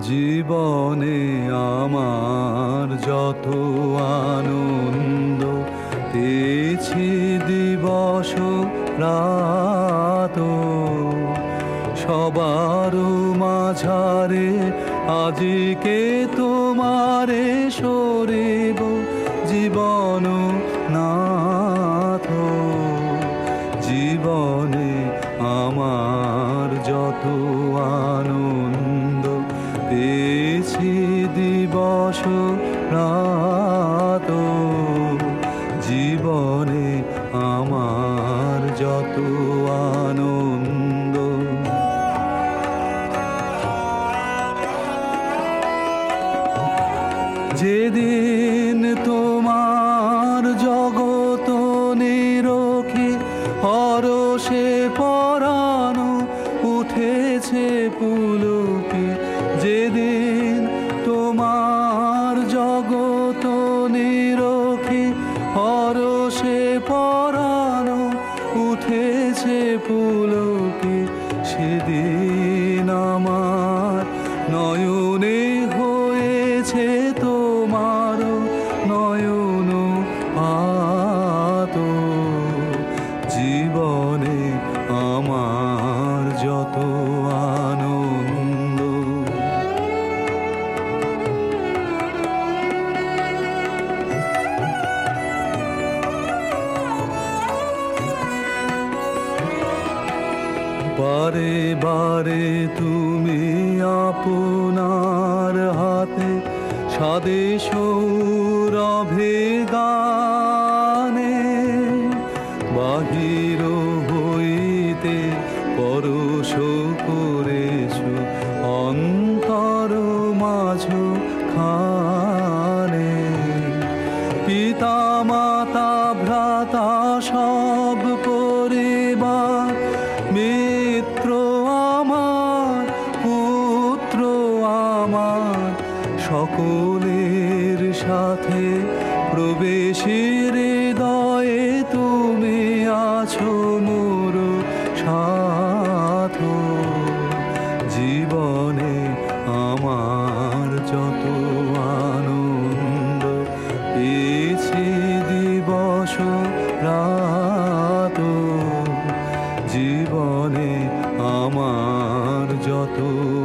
জীবনে আমার যত আনন্দ পেয়েছি দিবস রাত, সবার মাঝারে আজকে তোমারে সরিব জীবন নাথ। জীবনে আমার যত আনন্দ পেয়েছি দিবস রাত, জীবনে আমার যত আনন্দ। যেদিন তোমার জগত নিরখে হরষে পরানো উঠেছে পুলকে, যেদিন তোমার জগত নিরখে হরষে পরানো উঠেছে পুলকে, সেদিন আমার নয়নে হয়েছে তোমার নয়ন পাত। জীবনে আমার যত আনন্দ, বারে বারে তুমি আপনার হাতে সাদে সৌরভে গানে বাহির হইতে পরশ করেছ অন্তর মাঝ খানে। পিতা মাতা ভ্রাতা সব পরিবার মিত্র আমার পুত্র আমার সকলের সাথে প্রবেশের হৃদয়ে তুমি আছো মোর সাথ। জীবনে আমার যত আনন্দ পেয়েছি দিবস রাত, জীবনে আমার যত